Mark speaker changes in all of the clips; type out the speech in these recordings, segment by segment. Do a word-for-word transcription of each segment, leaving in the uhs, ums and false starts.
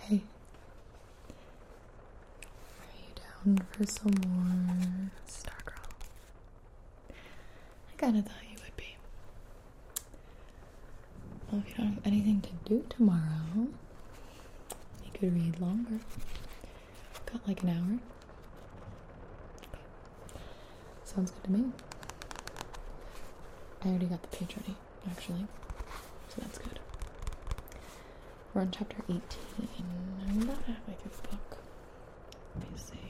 Speaker 1: Hey, are you down for some more Stargirl? I kinda thought you would be. Well, if you don't have anything to do tomorrow, you could read longer. Got like an hour. Okay. Sounds good to me. I already got the page ready, actually, so that's good. We're on chapter eighteen. I'm about halfway through the book. Let me see.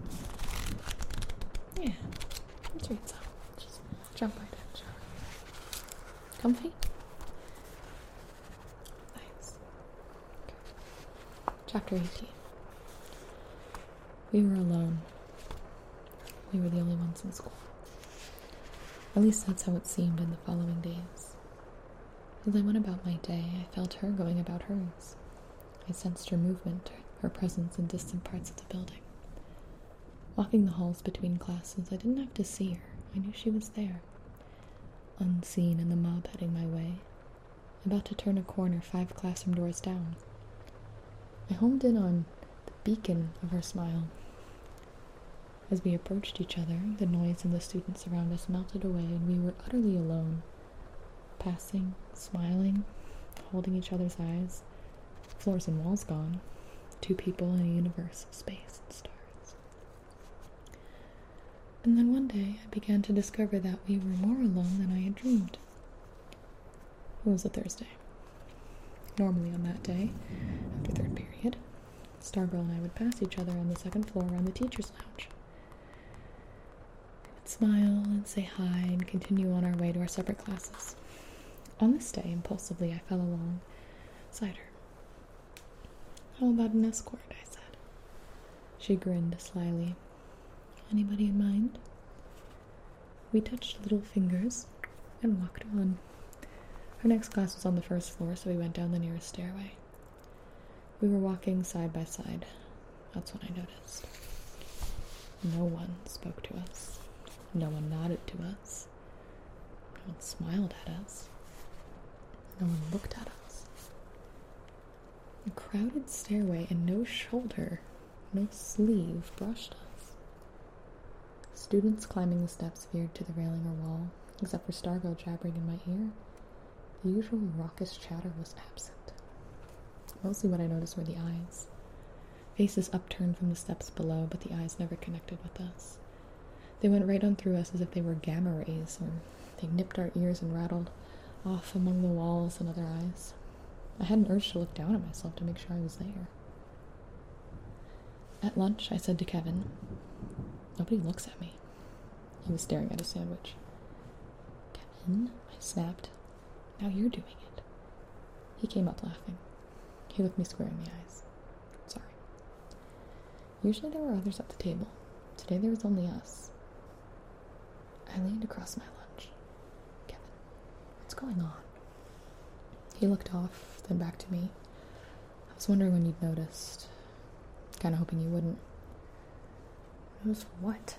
Speaker 1: Yeah, let's read some. Just jump right in, shall we? Comfy? Nice. Okay. Chapter eighteen. We were alone. We were the only ones in school. At least that's how it seemed in the following days. As I went about my day, I felt her going about hers. I sensed her movement, her presence in distant parts of the building. Walking the halls between classes, I didn't have to see her. I knew she was there. Unseen in the mob heading my way, about to turn a corner five classroom doors down. I homed in on the beacon of her smile. As we approached each other, the noise and the students around us melted away, and we were utterly alone. Passing, smiling, holding each other's eyes, floors and walls gone, two people in a universe of space and stars. And then one day I began to discover that we were more alone than I had dreamed. It was a Thursday. Normally on that day, after third period, Stargirl and I would pass each other on the second floor on the teacher's lounge. We would smile and say hi and continue on our way to our separate classes. On this day, impulsively, I fell alongside her. How about an escort? I said. She grinned slyly. Anybody in mind? We touched little fingers and walked on. Her next class was on the first floor, so we went down the nearest stairway. We were walking side by side. That's when I noticed. No one spoke to us. No one nodded to us. No one smiled at us. No one looked at us. A crowded stairway and no shoulder, no sleeve brushed us. Students climbing the steps veered to the railing or wall, except for Stargirl jabbering in my ear. The usual raucous chatter was absent. Mostly what I noticed were the eyes. Faces upturned from the steps below, but the eyes never connected with us. They went right on through us as if they were gamma rays, or they nipped our ears and rattled off among the walls and other eyes. I had an urge to look down at myself to make sure I was there. At lunch, I said to Kevin, "Nobody looks at me." He was staring at a sandwich. "Kevin," I snapped, "now you're doing it." He came up laughing. He looked me square in the eyes. "Sorry." Usually there were others at the table. Today there was only us. I leaned across my lunch. "Kevin, what's going on?" He looked off, then back to me. I was wondering when you'd noticed. Kinda hoping you wouldn't. Notice what?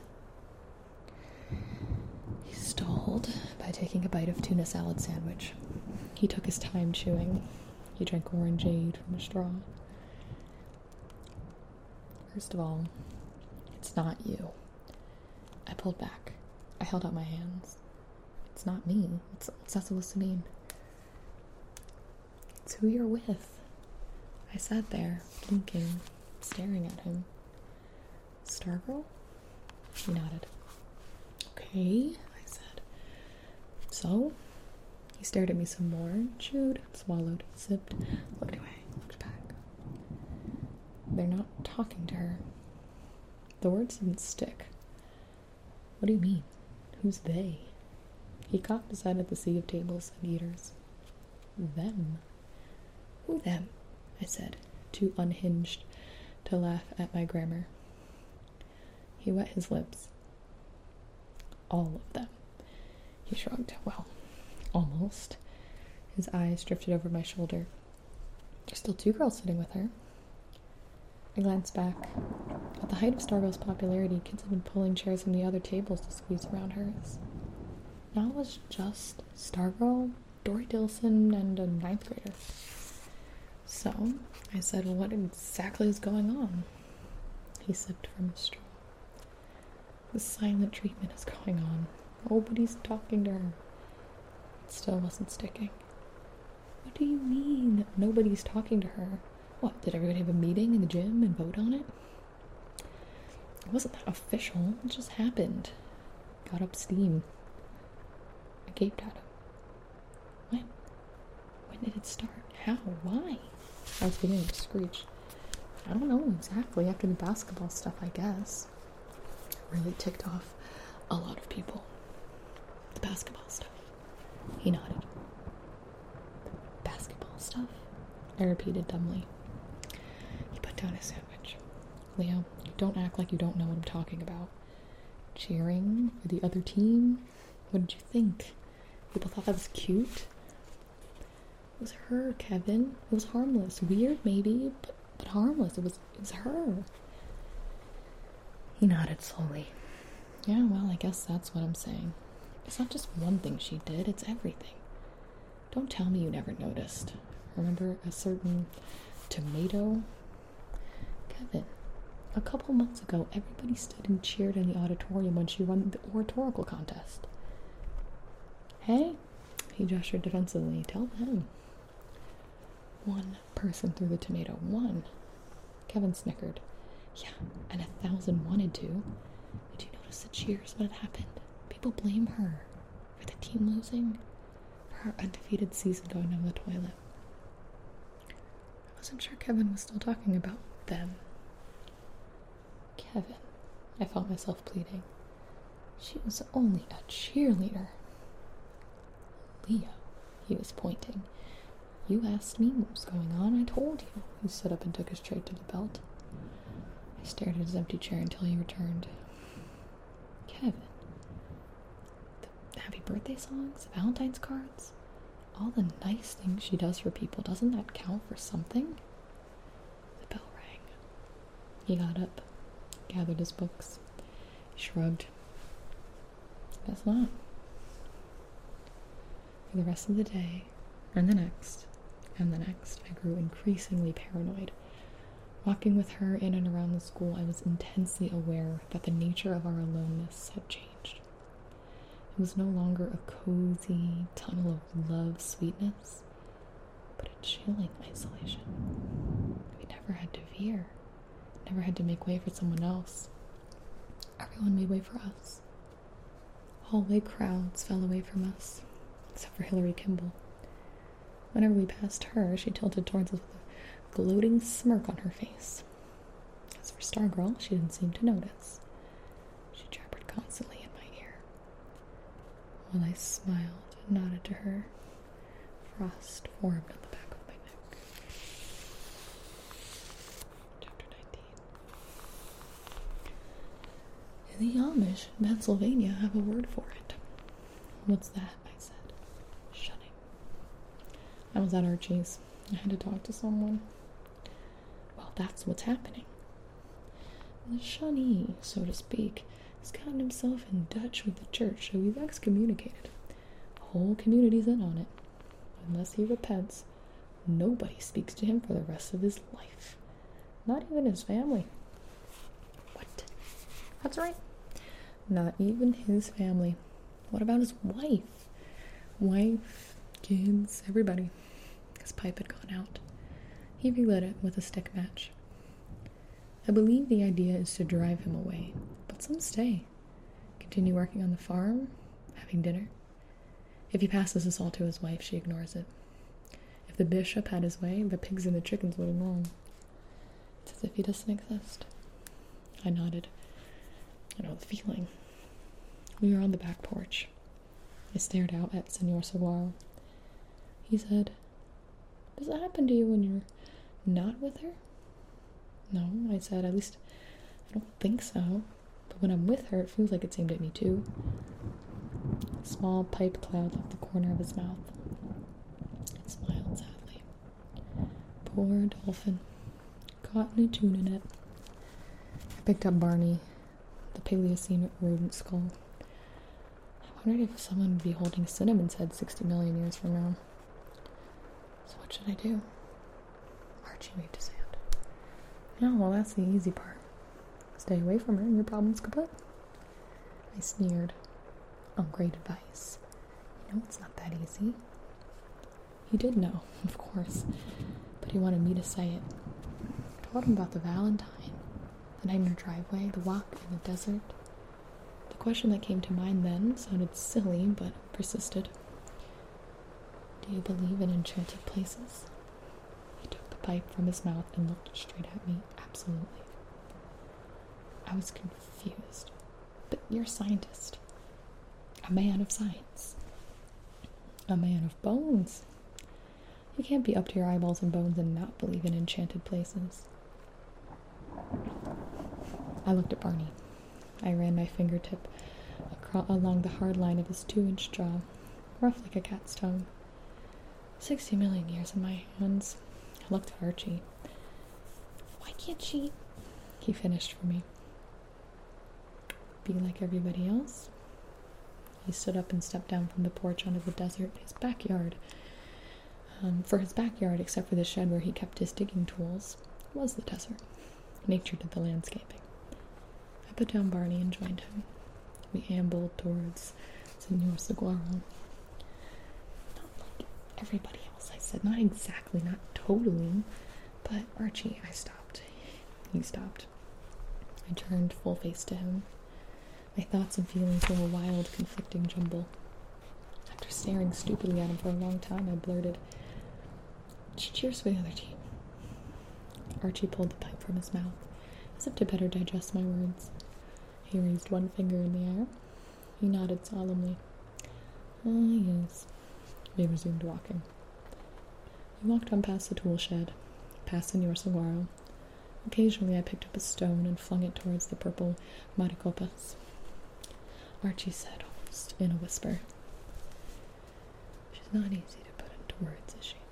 Speaker 1: He stalled by taking a bite of tuna salad sandwich. He took his time chewing. He drank orangeade from a straw. "First of all, it's not you." I pulled back. I held out my hands. "It's not me. What's, what's that supposed to mean?" "It's who you're with." I sat there, blinking, staring at him. "Stargirl?" He nodded. "Okay," I said. "So?" He stared at me some more, chewed, swallowed, sipped, looked away, looked back. They're not talking to her. The words didn't stick. "What do you mean? Who's they?" He cocked his head at the sea of tables and eaters. "Them." "Who them?" I said, too unhinged to laugh at my grammar. He wet his lips. "All of them." He shrugged. "Well, almost." His eyes drifted over my shoulder. "There's still two girls sitting with her." I glanced back. At the height of Stargirl's popularity, kids had been pulling chairs from the other tables to squeeze around hers. Now it was just Stargirl, Dory Dilson, and a ninth grader. So, I said, well, what exactly is going on? He sipped from his straw. The silent treatment is going on. Nobody's talking to her. It still wasn't sticking. What do you mean, nobody's talking to her? What, did everybody have a meeting in the gym and vote on it? It wasn't that official. It just happened. Got up steam. I gaped at him. When? When did it start? How? Why? I was beginning to screech. I don't know exactly. After the basketball stuff, I guess. It really ticked off a lot of people. The basketball stuff. He nodded. Basketball stuff? I repeated dumbly. He put down his sandwich. Leo, don't act like you don't know what I'm talking about. Cheering for the other team? What did you think? People thought that was cute? It was her, Kevin. It was harmless. Weird, maybe, but, but harmless. It was, it was her. He nodded slowly. Yeah, well, I guess that's what I'm saying. It's not just one thing she did, it's everything. Don't tell me you never noticed. Remember a certain tomato? Kevin, a couple months ago, everybody stood and cheered in the auditorium when she won the oratorical contest. Hey, he gestured defensively. Tell them. One person threw the tomato. One. Kevin snickered. Yeah, and a thousand wanted to. Did you notice the cheers when it happened? People blame her for the team losing, for her undefeated season going down the toilet. I wasn't sure Kevin was still talking about them. Kevin, I felt myself pleading. She was only a cheerleader. Leo, he was pointing. You asked me what was going on, I told you. He stood up and took his tray to the belt. I stared at his empty chair until he returned. Kevin, the happy birthday songs, the Valentine's cards, all the nice things she does for people, doesn't that count for something? The bell rang. He got up, gathered his books, shrugged. Guess not. For the rest of the day, and the next, and the next, I grew increasingly paranoid. Walking with her in and around the school, I was intensely aware that the nature of our aloneness had changed. It was no longer a cozy tunnel of love sweetness, but a chilling isolation. We never had to veer, never had to make way for someone else. Everyone made way for us. Hallway crowds fell away from us, except for Hillary Kimball. Whenever we passed her, she tilted towards us with a gloating smirk on her face. As for Stargirl, she didn't seem to notice. She jabbered constantly in my ear. While I smiled and nodded to her, frost formed on the back of my neck. Chapter nineteen. The Amish in Pennsylvania have a word for it. What's that? I said. Shunning. I was at Archie's. I had to talk to someone. Well, that's what's happening. The shunnee, so to speak, has gotten himself in Dutch with the church, so he's excommunicated. The whole community's in on it. Unless he repents, nobody speaks to him for the rest of his life. Not even his family. What? That's right. Not even his family. What about his wife? Wife, kids, everybody. His pipe had gone out. He relit it with a stick match. I believe the idea is to drive him away, but some stay. Continue working on the farm, having dinner. If he passes this all to his wife, she ignores it. If the bishop had his way, the pigs and the chickens would ignore him. It's as if he doesn't exist. I nodded. I know the feeling. We were on the back porch. I stared out at Senor Saguaro. He said, does that happen to you when you're not with her? No, I said, at least I don't think so. But when I'm with her, it feels like it's aimed at me too. A small pipe cloud left the corner of his mouth. He smiled sadly. Poor dolphin. Caught in a tuna net. I picked up Barney, the Paleocene rodent skull. I wondered if someone would be holding Cinnamon's head sixty million years from now. So what should I do? Are Archie waved his hand. No, well, that's the easy part. Stay away from her and your problem's kaput. I sneered. Oh, great advice. You know it's not that easy. He did know, of course, but he wanted me to say it. I told him about the Valentine, the night in her driveway, the walk in the desert. The question that came to mind then sounded silly, but persisted. Do you believe in enchanted places? He took the pipe from his mouth and looked straight at me. Absolutely. I was confused. But you're a scientist. A man of science. A man of bones. You can't be up to your eyeballs in bones and not believe in enchanted places. I looked at Barney. I ran my fingertip across, along the hard line of his two-inch jaw, rough like a cat's tongue. Sixty million years in my hands. I looked at Archie. Why can't she? He finished for me. Be like everybody else? He stood up and stepped down from the porch onto the desert, his backyard. Um, for his backyard, except for the shed where he kept his digging tools, was the desert. Nature did the landscaping. I put down Barney and joined him. We ambled towards Senor Saguaro. Not like everybody else, I said. Not exactly, not totally. But Archie, I stopped. He stopped. I turned full face to him. My thoughts and feelings were a wild, conflicting jumble. After staring stupidly at him for a long time, I blurted, Cheers for the other team. Archie pulled the pipe from his mouth, as if to better digest my words. He raised one finger in the air. He nodded solemnly. Ah, yes. We resumed walking. We walked on past the tool shed, past Senor Saguaro. Occasionally I picked up a stone and flung it towards the purple maricopas. Archie said, almost in a whisper, She's not easy to put into words, is she?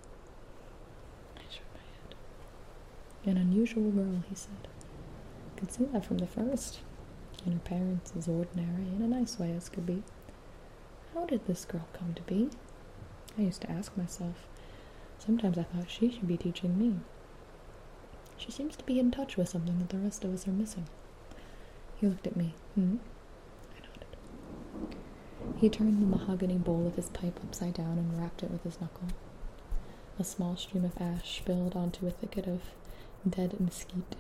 Speaker 1: I shook my head. An unusual girl, he said. I could see that from the first. And her parents as ordinary, in a nice way as could be. How did this girl come to be? I used to ask myself. Sometimes I thought she should be teaching me. She seems to be in touch with something that the rest of us are missing. He looked at me. Hmm? I nodded. He turned the mahogany bowl of his pipe upside down and rapped it with his knuckle. A small stream of ash spilled onto a thicket of dead mesquite.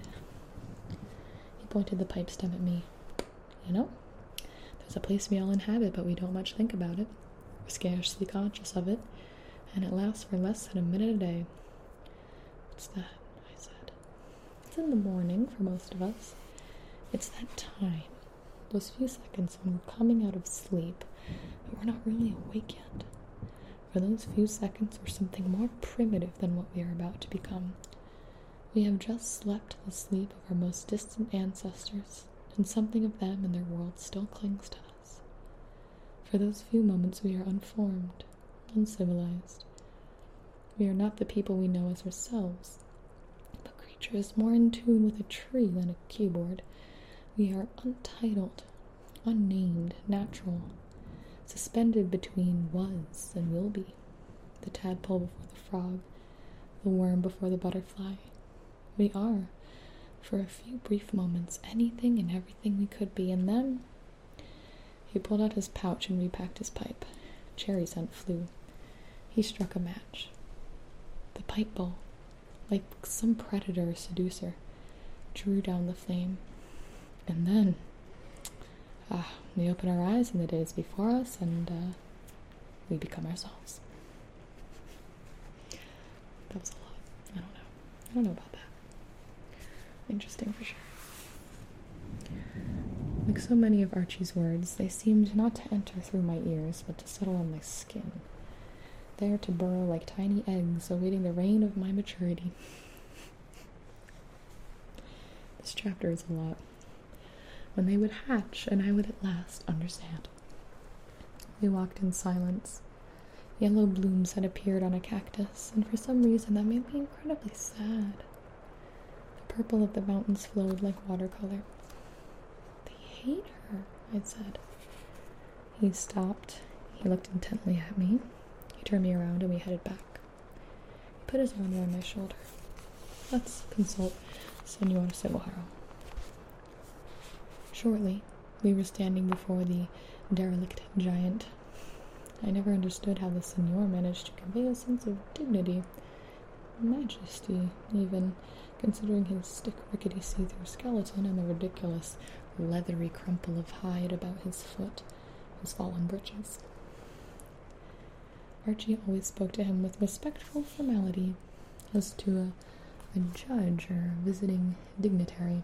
Speaker 1: He pointed the pipe stem at me. You know, there's a place we all inhabit, but we don't much think about it. We're scarcely conscious of it, and it lasts for less than a minute a day. What's that? I said. It's in the morning for most of us. It's that time, those few seconds when we're coming out of sleep, but we're not really awake yet. For those few seconds, we're something more primitive than what we are about to become. We have just slept the sleep of our most distant ancestors, and something of them and their world still clings to us. For those few moments we are unformed, uncivilized. We are not the people we know as ourselves, but creatures more in tune with a tree than a keyboard. We are untitled, unnamed, natural, suspended between was and will be, the tadpole before the frog, the worm before the butterfly. We are, for a few brief moments, anything and everything we could be, and then he pulled out his pouch and repacked his pipe. Cherry scent flew. He struck a match. The pipe bowl, like some predator or seducer, drew down the flame. And then, ah, we open our eyes in the days before us, and uh, we become ourselves. That was a lot. I don't know. I don't know about that. Interesting for sure. Like so many of Archie's words, they seemed not to enter through my ears, but to settle on my skin, there to burrow like tiny eggs, awaiting the reign of my maturity. This chapter is a lot. When they would hatch, and I would at last understand. We walked in silence. Yellow blooms had appeared on a cactus, and for some reason that made me incredibly sad. The purple of the mountains flowed like watercolor. They hate her, I said. He stopped. He looked intently at me. He turned me around and we headed back. He put his arm around my shoulder. Let's consult Senor Seguaro. Shortly, we were standing before the derelict giant. I never understood how the Senor managed to convey a sense of dignity, majesty, even, considering his stick rickety see-through skeleton and the ridiculous leathery crumple of hide about his foot, his fallen breeches. Archie always spoke to him with respectful formality, as to a, a judge or visiting dignitary.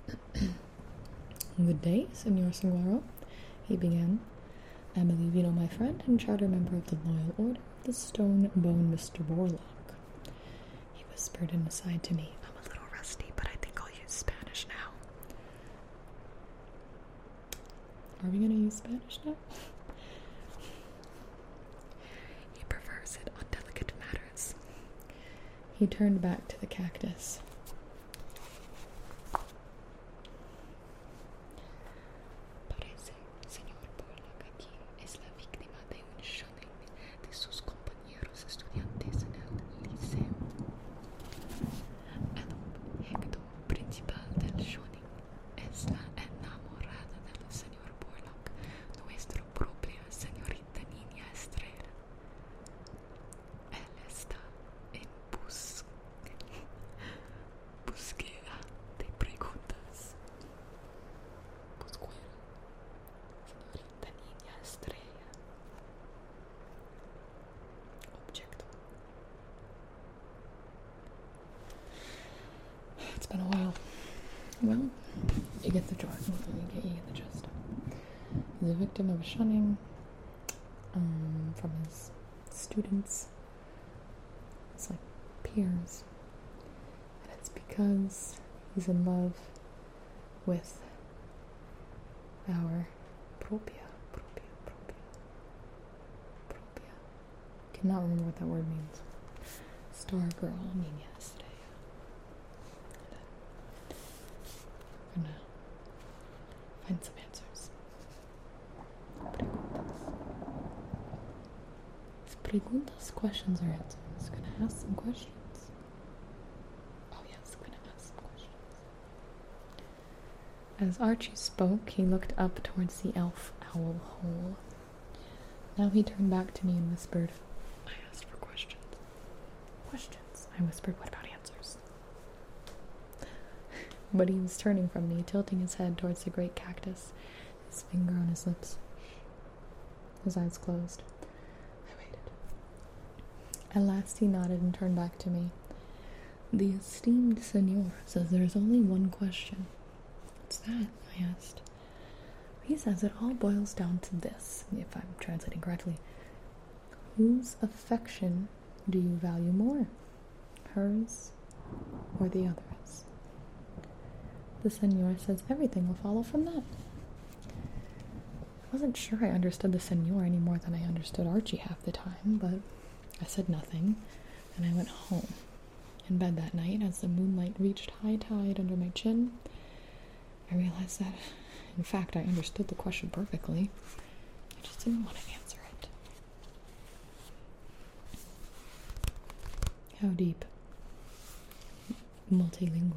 Speaker 1: Good day, Senor Seguaro, he began. I believe you know my friend and charter member of the Loyal Order of the Stone Bone, Mister Borlock. He whispered an aside to me. I'm a little rusty, but I think I'll use Spanish now. Are we going to use Spanish now? He prefers it on delicate matters. He turned back to the cactus. Parece, señor Borlock, aquí es la víctima de un shunning de sus compañeros estudiantes en el liceo. El objeto principal del shunning es la enamorada del señor Borlock, nuestra propia señorita niña Estrella. Él está en bus búsqueda de preguntas. Búsqueda, señorita niña Estrella. Objecto. It's been a while. Well, you get the joke. You get, you get the gist. He's a victim of shunning um, from his students. It's like peers. And it's because he's in love with our propia, propia, propia, propia. Cannot remember what that word means. Star girl, niña estrella. I'm gonna find some answers. Preguntas. Preguntas, questions or answers. Gonna ask some questions. Oh yes, gonna ask some questions. As Archie spoke, he looked up towards the elf owl hole. Now he turned back to me and whispered, I asked for questions. Questions? I whispered, what about answers? But he was turning from me, tilting his head towards the great cactus, his finger on his lips, his eyes closed. I waited. At last he nodded and turned back to me. The esteemed senor says there's only one question. What's that? I asked. He says it all boils down to this, if I'm translating correctly. Whose affection do you value more? Hers or the other's? The senor says everything will follow from that. I wasn't sure I understood the senor any more than I understood Archie half the time, but I said nothing, and I went home. In bed that night, as the moonlight reached high tide under my chin, I realized that, in fact, I understood the question perfectly. I just didn't want to answer it. How deep? Multilingual.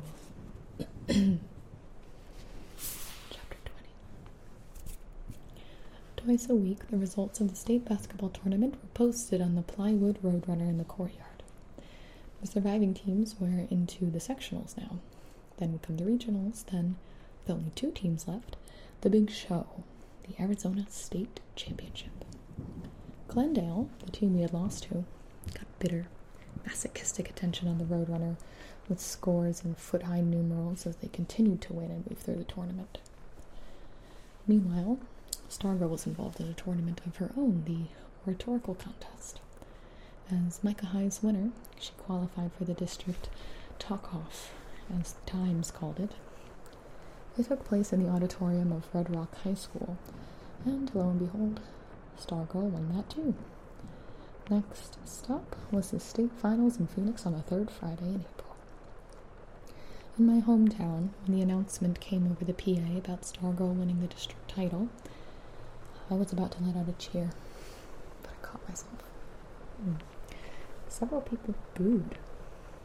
Speaker 1: Twice a week, the results of the state basketball tournament were posted on the plywood roadrunner in the courtyard. The surviving teams were into the sectionals now. Then would come the regionals, then, with only two teams left, the big show, the Arizona State Championship. Glendale, the team we had lost to, got bitter, masochistic attention on the roadrunner with scores and foot-high numerals as they continued to win and move through the tournament. Meanwhile, Stargirl was involved in a tournament of her own, the rhetorical contest. As Micah High's winner, she qualified for the district talk-off, as the Times called it. It took place in the auditorium of Red Rock High School, and lo and behold, Stargirl won that too. Next stop was the state finals in Phoenix on the third Friday in April. In my hometown, when the announcement came over the P A about Stargirl winning the district title, I was about to let out a cheer, but I caught myself. Mm. Several people booed.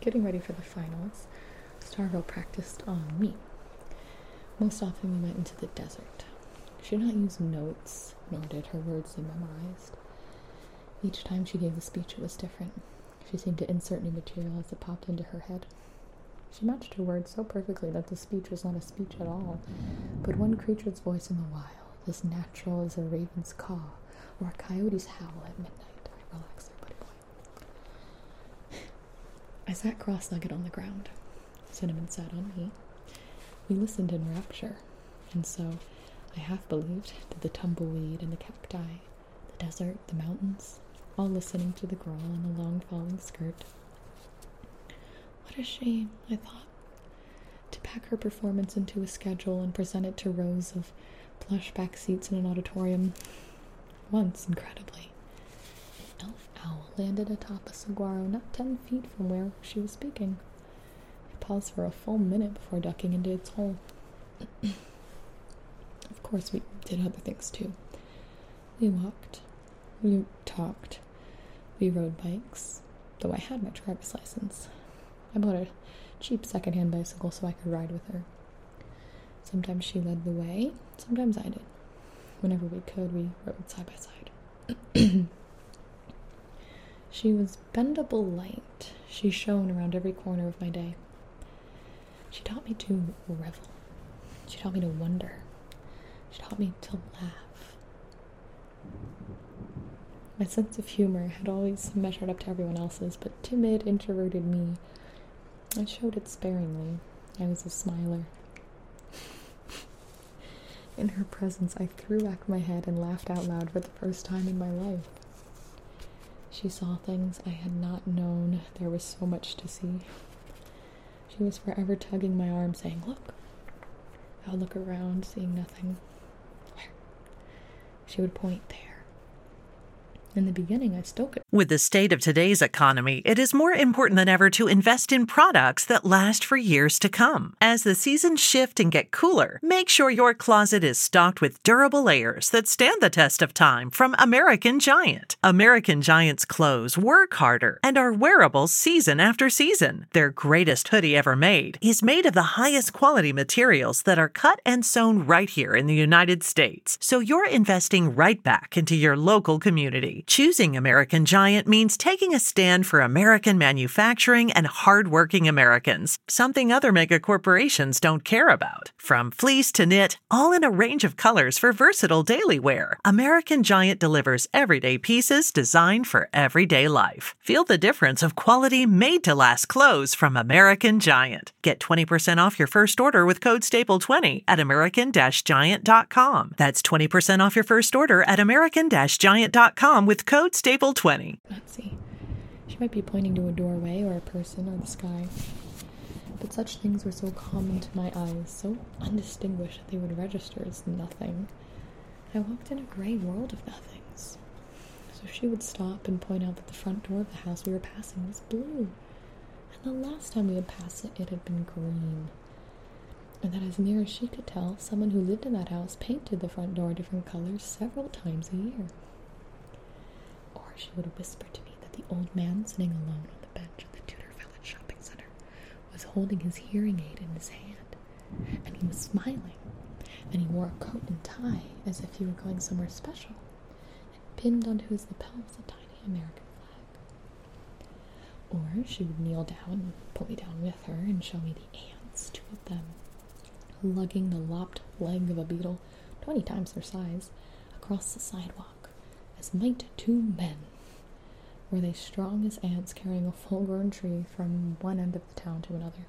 Speaker 1: Getting ready for the finals, Stargirl practiced on me. Most often we went into the desert. She did not use notes, nor did her words be memorized. Each time she gave a speech, it was different. She seemed to insert new material as it popped into her head. She matched her words so perfectly that the speech was not a speech at all, but one creature's voice in the wild, as natural as a raven's caw or a coyote's howl at midnight. I relaxed there, buddy boy. I sat cross-legged on the ground. Cinnamon sat on me. We listened in rapture, and so I half believed did the tumbleweed and the cacti, the desert, the mountains, all listening to the girl in the long falling skirt. What a shame, I thought, to pack her performance into a schedule and present it to rows of plush back seats in an auditorium. Once, incredibly, an elf owl landed atop a saguaro not ten feet from where she was speaking. It paused for a full minute before ducking into its hole. Of course, we did other things too. We walked. We talked. We rode bikes, though I had my driver's license. I bought a cheap secondhand bicycle so I could ride with her. Sometimes she led the way, sometimes I did. Whenever we could, we rode side by side. She was bendable light. She shone around every corner of my day. She taught me to revel. She taught me to wonder. She taught me to laugh. My sense of humor had always measured up to everyone else's, but timid, introverted me, I showed it sparingly. I was a smiler. In her presence, I threw back my head and laughed out loud for the first time in my life. She saw things I had not known. There was so much to see. She was forever tugging my arm, saying, "Look." I would look around, seeing nothing. Where? She would point there. In the beginning, I still could.
Speaker 2: With the state of today's economy, it is more important than ever to invest in products that last for years to come. As the seasons shift and get cooler, make sure your closet is stocked with durable layers that stand the test of time from American Giant. American Giant's clothes work harder and are wearable season after season. Their greatest hoodie ever made is made of the highest quality materials that are cut and sewn right here in the United States. So you're investing right back into your local community. Choosing American Giant means taking a stand for American manufacturing and hardworking Americans, something other mega corporations don't care about. From fleece to knit, all in a range of colors for versatile daily wear, American Giant delivers everyday pieces designed for everyday life. Feel the difference of quality made-to-last clothes from American Giant. Get twenty percent off your first order with code staple twenty at american dash giant dot com. That's twenty percent off your first order at american dash giant dot com with code staple twenty.
Speaker 1: Let's see. She might be pointing to a doorway or a person or the sky. But such things were so common to my eyes, so undistinguished that they would register as nothing. I walked in a gray world of nothings. So she would stop and point out that the front door of the house we were passing was blue. And the last time we had passed it, it had been green. And that as near as she could tell, someone who lived in that house painted the front door different colors several times a year. Or she would whisper to me that the old man sitting alone on the bench at the Tudor Village Shopping Center was holding his hearing aid in his hand, and he was smiling, and he wore a coat and tie as if he were going somewhere special, and pinned onto his lapels a tiny American flag. Or she would kneel down and put me down with her and show me the ants, two of them, lugging the lopped leg of a beetle, twenty times their size, across the sidewalk, as might two men. Were they strong as ants carrying a full-grown tree from one end of the town to another?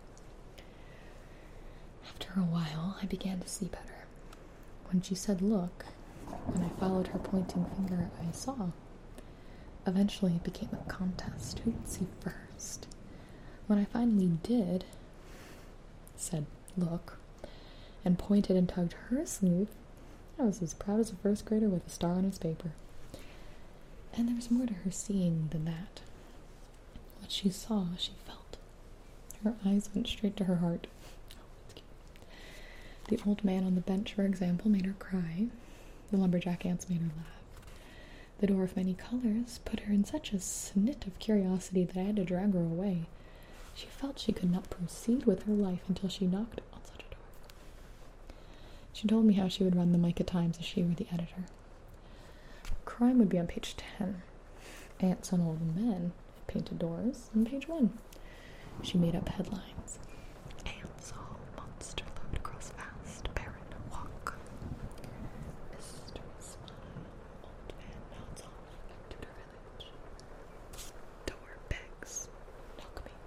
Speaker 1: After a while, I began to see better. When she said, "Look," and I followed her pointing finger, I saw. Eventually, it became a contest. Who would see first? When I finally did, said, "Look," and pointed and tugged her sleeve, I was as proud as a first grader with a star on his paper. And there was more to her seeing than that. What she saw, she felt. Her eyes went straight to her heart. Oh, that's cute. The old man on the bench, for example, made her cry. The lumberjack ants made her laugh. The door of many colors put her in such a snit of curiosity that I had to drag her away. She felt she could not proceed with her life until she knocked on such a door. She told me how she would run the Micah Times if she were the editor. Crime would be on page ten. Ants on old men, painted doors, on page one. She made up headlines. Ants all monster load across fast, barren walk. Mystery smile, old man nods off to their village. Door begs, knock me.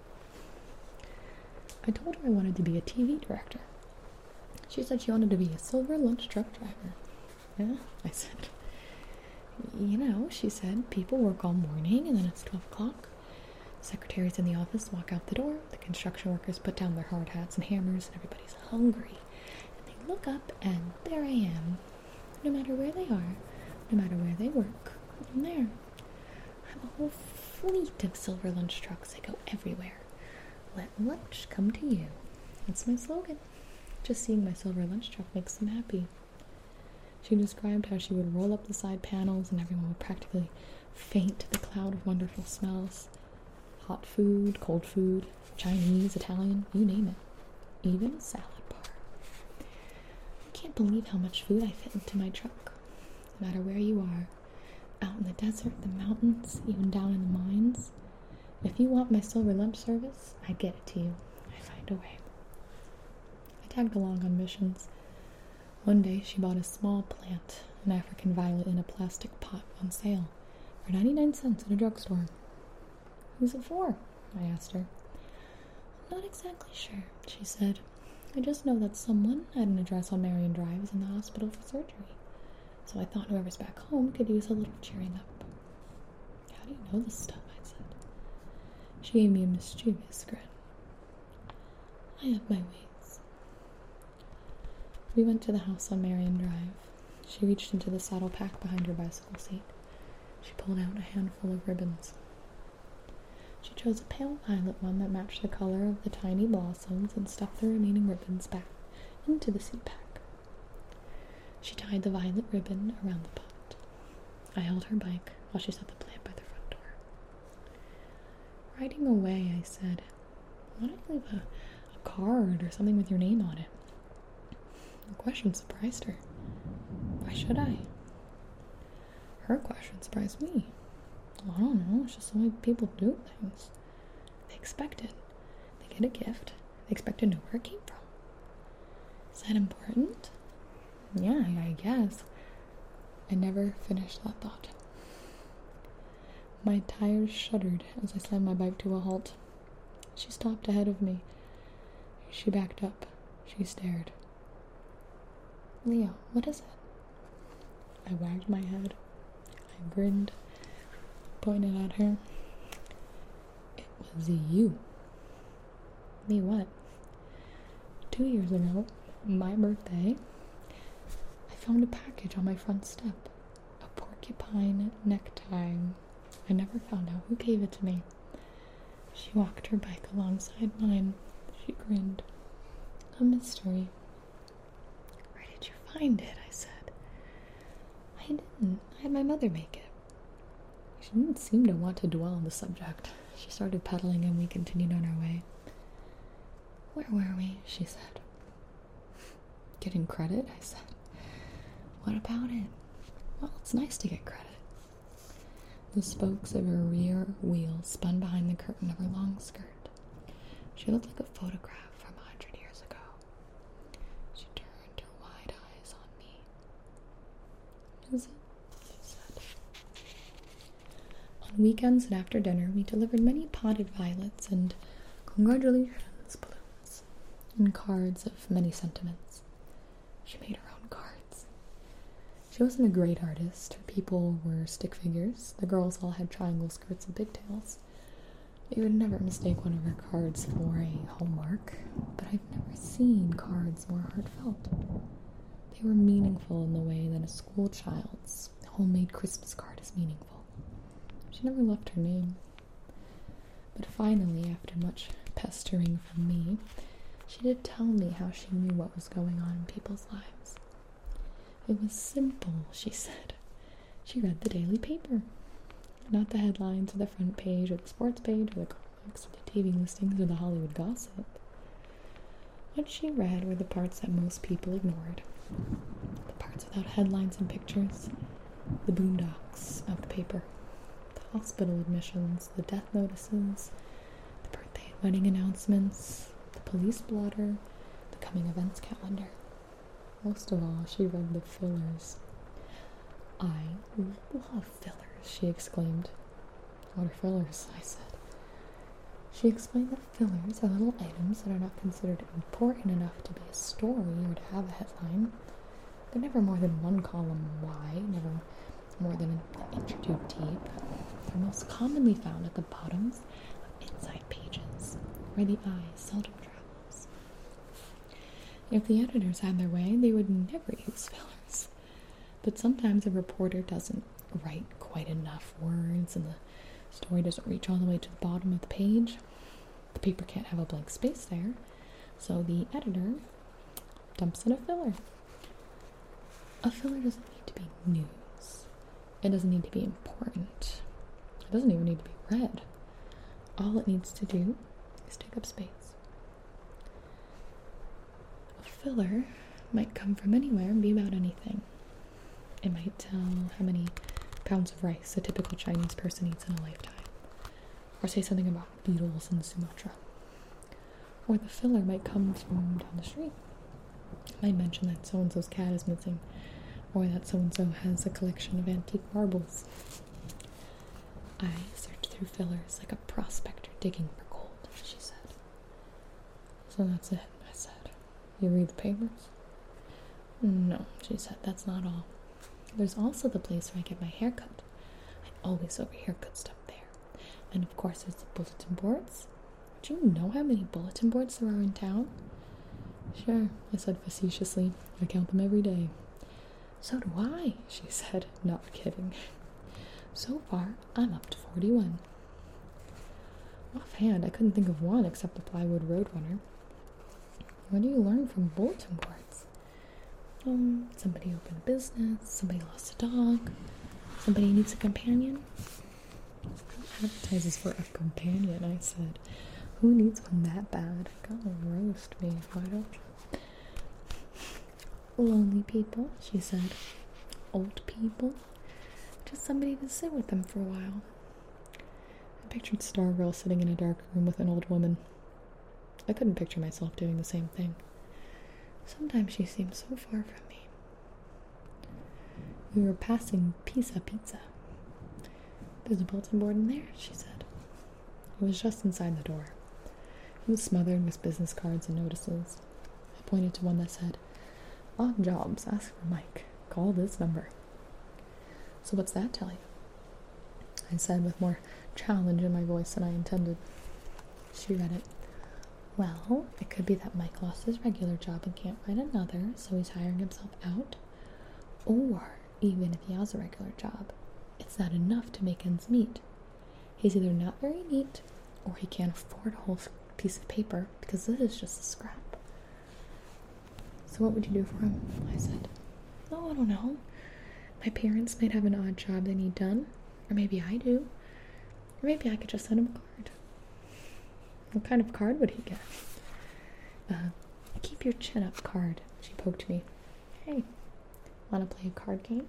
Speaker 1: I told her I wanted to be a T V director. She said she wanted to be a silver lunch truck driver. Yeah, I said. You know, she said, people work all morning and then it's twelve o'clock. Secretaries in the office walk out the door. The construction workers put down their hard hats and hammers and everybody's hungry. And they look up and there I am. No matter where they are, no matter where they work, I'm there. I have a whole fleet of silver lunch trucks. They go everywhere. Let lunch come to you. That's my slogan. Just seeing my silver lunch truck makes them happy. She described how she would roll up the side panels and everyone would practically faint to the cloud of wonderful smells. Hot food, cold food, Chinese, Italian, you name it. Even a salad bar. I can't believe how much food I fit into my truck. No matter where you are, out in the desert, the mountains, even down in the mines. If you want my silver lunch service, I get it to you. I find a way. I tagged along on missions. One day she bought a small plant, an African violet in a plastic pot on sale, for ninety-nine cents at a drugstore. Who's it for? I asked her. I'm not exactly sure, she said. I just know that someone at an address on Marion Drive is in the hospital for surgery, so I thought whoever's back home could use a little cheering up. How do you know this stuff? I said. She gave me a mischievous grin. I have my ways. We went to the house on Marion Drive. She reached into the saddle pack behind her bicycle seat. She pulled out a handful of ribbons. She chose a pale violet one that matched the color of the tiny blossoms and stuffed the remaining ribbons back into the seat pack. She tied the violet ribbon around the pot. I held her bike while she set the plant by the front door. Riding away, I said, why don't you leave a, a card or something with your name on it? The question surprised her. Why should I? Her question surprised me. Well, I don't know, it's just the way people do things. They expect it. They get a gift. They expect to know where it came from. Is that important? Yeah, I guess. I never finished that thought. My tires shuddered as I slammed my bike to a halt. She stopped ahead of me. She backed up. She stared. Leo, what is it? I wagged my head. I grinned, pointed at her. It was you. Me what? Two years ago, my birthday, I found a package on my front step. A porcupine necktie. I never found out who gave it to me. She walked her bike alongside mine. She grinned. A mystery. Where did you find it? I said. I didn't. I had my mother make it. She didn't seem to want to dwell on the subject. She started pedaling and we continued on our way. Where were we? She said. Getting credit? I said. What about it? Well, it's nice to get credit. The spokes of her rear wheel spun behind the curtain of her long skirt. She looked like a photograph from a hundred years ago. She turned her wide eyes on me. Is it? She said. On weekends and after dinner, we delivered many potted violets and congratulations balloons and cards of many sentiments. She made her own cards. She wasn't a great artist. Her people were stick figures. The girls all had triangle skirts and pigtails. You would never mistake one of her cards for a hallmark, but I've never seen cards more heartfelt. They were meaningful in the way that a school child's homemade Christmas card is meaningful. She never left her name. But finally, after much pestering from me, she did tell me how she knew what was going on in people's lives. It was simple, she said. She read the daily paper. Not the headlines or the front page or the sports page or the next to the T V listings or the Hollywood gossip. What she read were the parts that most people ignored. The parts without headlines and pictures. The boondocks of the paper. The hospital admissions. The death notices. The birthday and wedding announcements. The police blotter. The coming events calendar. Most of all, she read the fillers. I love fillers, she exclaimed. What are fillers? I said. She explained that fillers are little items that are not considered important enough to be a story or to have a headline. They're never more than one column wide, never more than an inch or two deep. They're most commonly found at the bottoms of inside pages, where the eye seldom travels. If the editors had their way, they would never use fillers. But sometimes a reporter doesn't write quite enough words and the story doesn't reach all the way to the bottom of the page. The paper can't have a blank space there, so the editor dumps in a filler. A filler doesn't need to be news. It doesn't need to be important. It doesn't even need to be read. All it needs to do is take up space. A filler might come from anywhere and be about anything. It might tell how many pounds of rice a typical Chinese person eats in a lifetime, or say something about beetles in Sumatra. Or the filler might come from down the street. It might mention that so-and-so's cat is missing, or that so-and-so has a collection of antique marbles. I searched through fillers like a prospector digging for gold, she said. So that's it, I said. You read the papers? No, she said, that's not all. There's also the place where I get my hair cut. I always overhear good stuff there. And of course there's the bulletin boards. Do you know how many bulletin boards there are in town? Sure, I said facetiously. I count them every day. So do I, she said, not kidding. So far, I'm up to forty-one. Offhand, I couldn't think of one except the Plywood Roadrunner. What do you learn from bulletin boards? Um, somebody opened a business, somebody lost a dog, somebody needs a companion. Who advertises for a companion, I said. Who needs one that bad? God, roast me, why don't you? Lonely people, she said. Old people. Just somebody to sit with them for a while. I pictured Stargirl sitting in a dark room with an old woman. I couldn't picture myself doing the same thing. Sometimes she seemed so far from me. We were passing Pizza Pizza. There's a bulletin board in there, she said. It was just inside the door. It was smothered with business cards and notices. I pointed to one that said, Odd jobs, ask for Mike. Call this number. So what's that tell you? I said with more challenge in my voice than I intended. She read it. Well, it could be that Mike lost his regular job and can't find another, so he's hiring himself out. Or, even if he has a regular job, it's not enough to make ends meet. He's either not very neat, or he can't afford a whole piece of paper, because this is just a scrap. So what would you do for him? I said. Oh, I don't know. My parents might have an odd job they need done, or maybe I do. Or maybe I could just send him a card. What kind of card would he get? Uh, keep your chin up card, she poked me. Hey, wanna play a card game?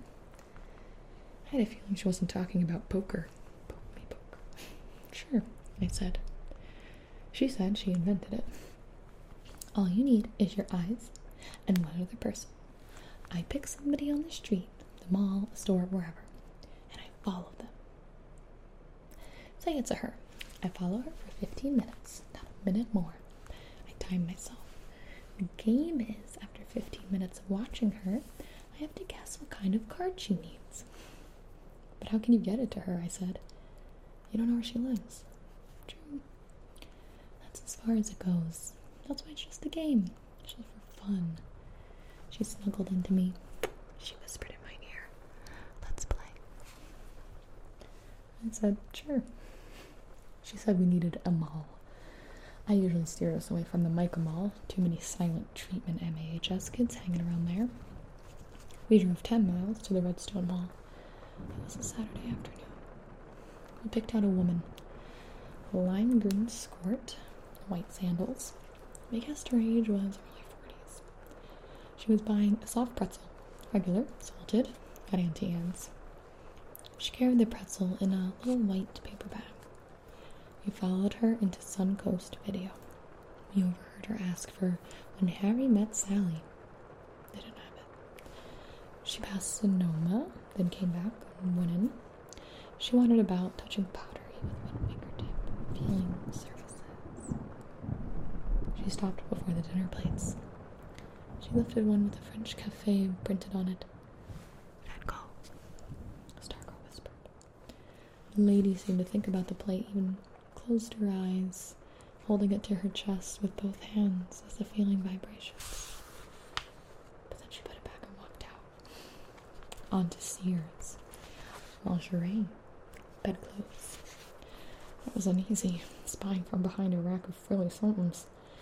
Speaker 1: I had a feeling she wasn't talking about poker. Poke me, poke. Sure, I said. She said she invented it. All you need is your eyes and one other person. I pick somebody on the street, the mall, the store, wherever, and I follow them. Say it's a her. I follow her for fifteen minutes, not a minute more. I time myself. The game is, after fifteen minutes of watching her, I have to guess what kind of card she needs. But how can you get it to her? I said. You don't know where she lives. True. That's as far as it goes. That's why it's just a game. It's just for fun. She snuggled into me. She whispered in my ear, let's play. I said, sure. She said we needed a mall. I usually steer us away from the Micah Mall. Too many silent treatment M A H S kids hanging around there. We drove ten miles to the Redstone Mall. It was a Saturday afternoon. We picked out a woman. lime green skirt, white sandals. We guessed her age was early forties. She was buying a soft pretzel, regular, salted, at Auntie Anne's. She carried the pretzel in a little white paper bag. We followed her into Suncoast Video. We overheard her ask for When Harry Met Sally. They didn't have it. She passed Sonoma, then came back and went in. She wandered about, touching pottery with one fingertip, feeling surfaces. She stopped before the dinner plates. She lifted one with a French cafe printed on it. Let go, Stargirl whispered. The lady seemed to think about the plate, even closed her eyes, holding it to her chest with both hands as the feeling vibrations. But then she put it back and walked out. On to Sears. Lingerie. Bedclothes. It was uneasy, spying from behind a rack of frilly somethings.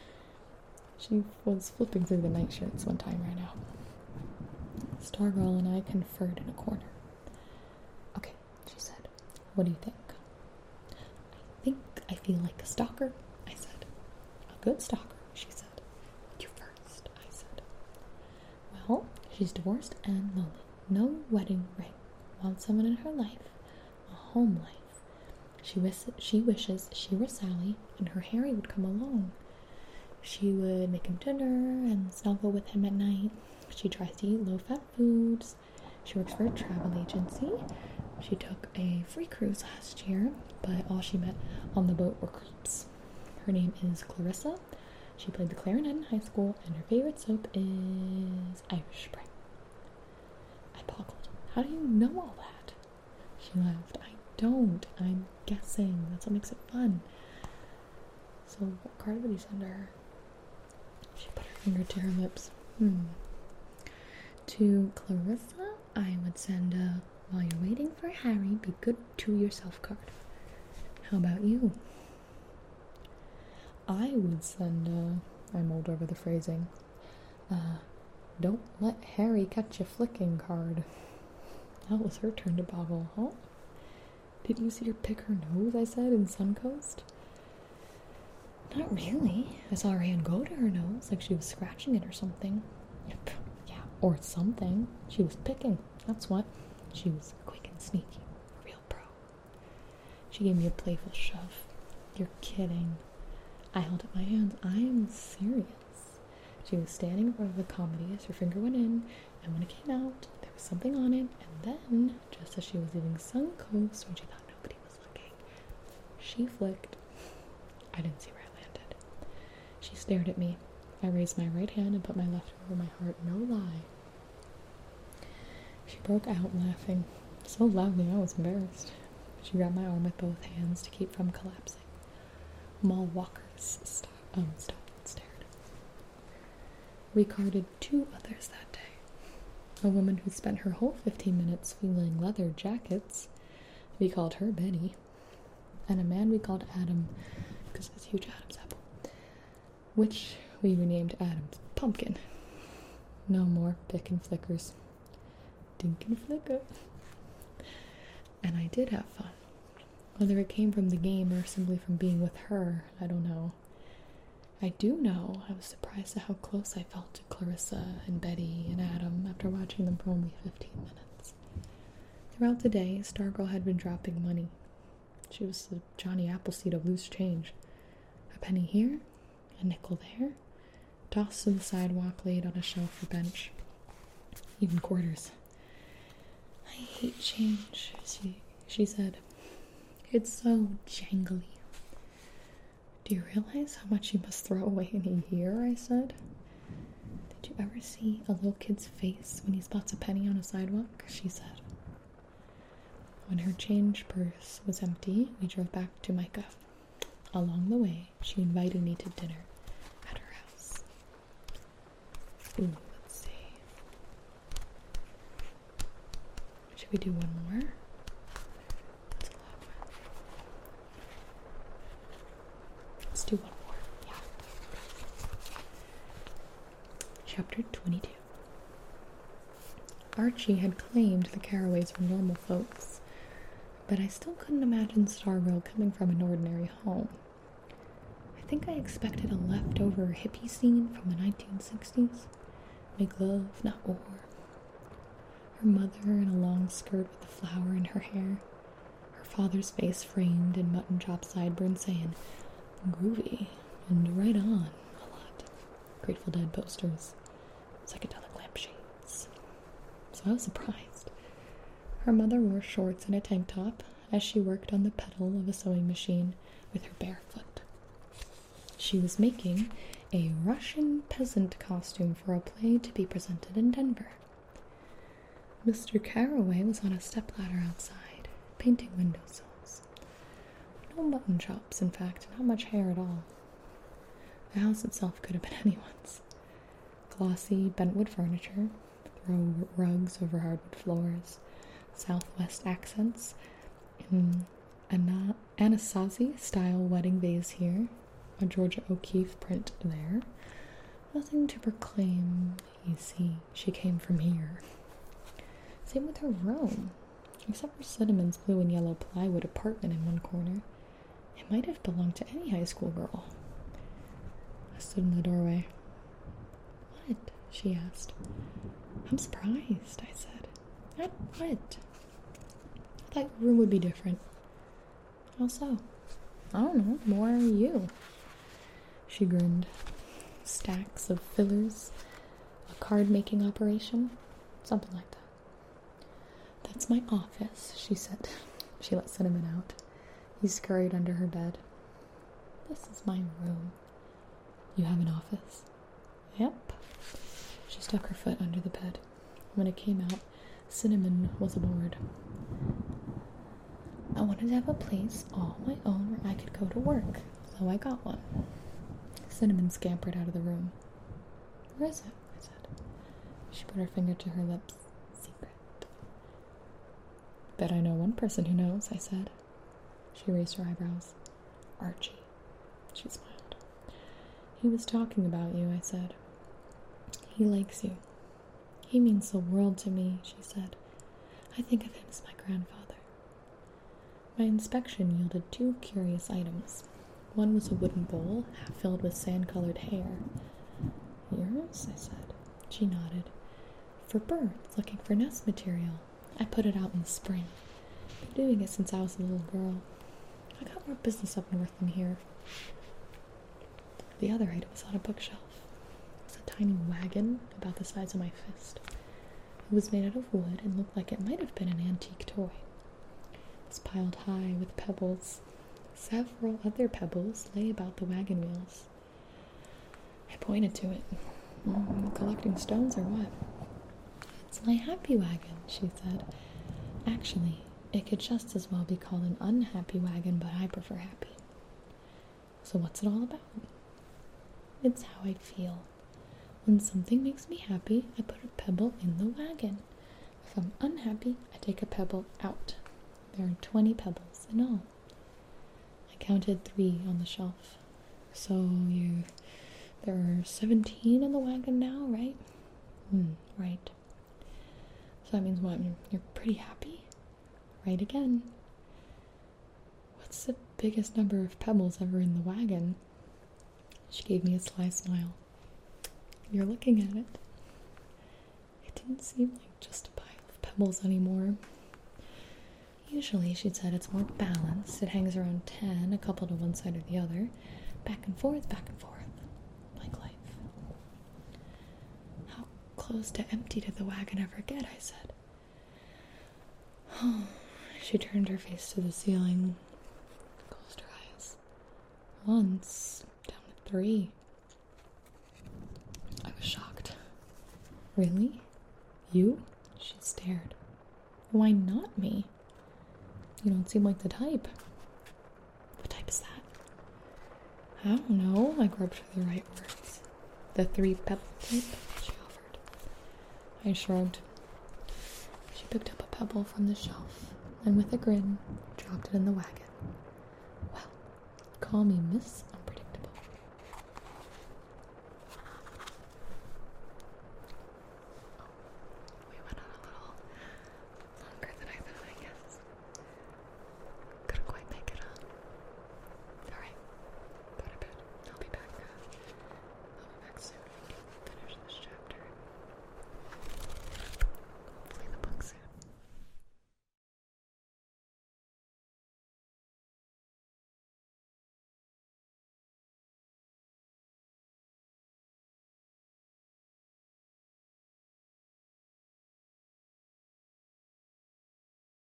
Speaker 1: She was flipping through the nightshirts one time right now. Stargirl and I conferred in a corner. Okay, she said. What do you think? I think I feel like a stalker, I said. A good stalker, she said. You first, I said. Well, she's divorced and lonely. No wedding ring. Wants someone in her life. A home life. She, wis- she wishes she were Sally and her Harry would come along. She would make him dinner and snuggle with him at night. She tries to eat low-fat foods. She works for a travel agency. She took a free cruise last year, but all she met on the boat were creeps. Her name is Clarissa. She played the clarinet in high school, and her favorite soap is Irish Spring. I boggled. How do you know all that? She laughed. I don't. I'm guessing. That's what makes it fun. So what card would he send her? She put her finger to her lips. Hmm. To Clarissa, I would send a while you're waiting for Harry, be good to yourself card. How about you? I would send a, I mulled over the phrasing, uh, don't let Harry catch you flicking card. That was her turn to boggle, huh? Didn't you see her pick her nose, I said, in Suncoast? Not really. I saw her hand go to her nose, like she was scratching it or something. Yep. Yeah, or something. She was picking. That's what. She was quick and sneaky. A real pro. She gave me a playful shove. You're kidding. I held up my hands. I am serious. She was standing in front of the comedy as her finger went in, and when it came out, there was something on it, and then, just as she was leaving Suncoast, when she thought nobody was looking, she flicked. I didn't see where I landed. She stared at me. I raised my right hand and put my left over my heart. No lie. She broke out laughing, so loudly I was embarrassed. She grabbed my arm with both hands to keep from collapsing. Mall walkers st- um, stopped and stared. We carded two others that day. A woman who spent her whole fifteen minutes feeling leather jackets. We called her Betty. And a man we called Adam, because of his huge Adam's apple, which we renamed Adam's Pumpkin. No more pick and flickers. Dink and flicker. And I did have fun. Whether it came from the game or simply from being with her, I don't know. I do know I was surprised at how close I felt to Clarissa and Betty and Adam after watching them for only fifteen minutes. Throughout the day, Stargirl had been dropping money. She was the Johnny Appleseed of loose change. A penny here, a nickel there, tossed to the sidewalk, laid on a shelf or bench. Even quarters. I hate change, she, she said. It's so jangly. Do you realize how much you must throw away in a year? I said. Did you ever see a little kid's face when he spots a penny on a sidewalk? She said. When her change purse was empty, we drove back to Micah. Along the way, she invited me to dinner at her house. Ooh, let's see. Should we do one more? That's a lot. Let's do one more. Yeah. Chapter twenty-two. Archie had claimed the Carraways were normal folks. but I still couldn't imagine Stargirl coming from an ordinary home. I think I expected a leftover hippie scene from the nineteen sixties. Make love, not war. Her mother in a long skirt with a flower in her hair. Her father's face framed in mutton chop sideburns saying, groovy and right on a lot. Grateful Dead posters. Psychedelic lampshades. So I was surprised. Her mother wore shorts and a tank top as she worked on the pedal of a sewing machine with her bare foot. She was making a Russian peasant costume for a play to be presented in Denver. Mister Carraway was on a stepladder outside, painting windowsills. No mutton chops, in fact, not much hair at all. The house itself could have been anyone's. Glossy bentwood furniture, throw rugs over hardwood floors, Southwest accents, an Ana- Anasazi-style wedding vase here, a Georgia O'Keeffe print there. Nothing to proclaim, you see, she came from here. Same with her room, except for Cinnamon's blue and yellow plywood apartment in one corner. It might have belonged to any high school girl. I stood in the doorway. What? She asked. I'm surprised, I said. At what? I thought your room would be different. How so? I don't know, more you. She grinned. Stacks of fillers, a card-making operation, something like that. That's my office, she said. She let Cinnamon out. He scurried under her bed. This is my room. You have an office? Yep. She stuck her foot under the bed. When it came out, Cinnamon was aboard. I wanted to have a place all my own where I could go to work, so I got one. Cinnamon scampered out of the room. Where is it? I said. She put her finger to her lips. Secret. Bet I know one person who knows, I said. She raised her eyebrows. Archie. She smiled. He was talking about you, I said. He likes you. He means the world to me, she said. I think of him as my grandfather. My inspection yielded two curious items. One was a wooden bowl, half filled with sand-colored hair. Yours? I said. She nodded. For birds, looking for nest material. I put it out in the spring. Been doing it since I was a little girl. I got more business up north than here. The other item was on a bookshelf. It was a tiny wagon about the size of my fist. It was made out of wood and looked like it might have been an antique toy. It was piled high with pebbles. Several other pebbles lay about the wagon wheels. I pointed to it. Mm, collecting stones or what? It's my happy wagon, she said. Actually, it could just as well be called an unhappy wagon, but I prefer happy. So what's it all about? It's how I feel. When something makes me happy, I put a pebble in the wagon. If I'm unhappy, I take a pebble out. There are twenty pebbles in all. I counted three on the shelf. So you, there are seventeen in the wagon now, right? Hmm, right. So that means what? You're pretty happy? Right again. What's the biggest number of pebbles ever in the wagon? She gave me a sly smile. You're looking at it. It didn't seem like just a pile of pebbles anymore. Usually, she said, it's more balanced. It hangs around ten, a couple to one side or the other. Back and forth, back and forth. Like life. How close to empty did the wagon ever get, I said. She turned her face to the ceiling. Closed her eyes. Once, down to three. I was shocked. Really? You? She stared. Why not me? You don't seem like the type. What type is that? I don't know. I groped for the right words. The three pebble type, she offered. I shrugged. She picked up a pebble from the shelf and with a grin dropped it in the wagon. Well, call me Miss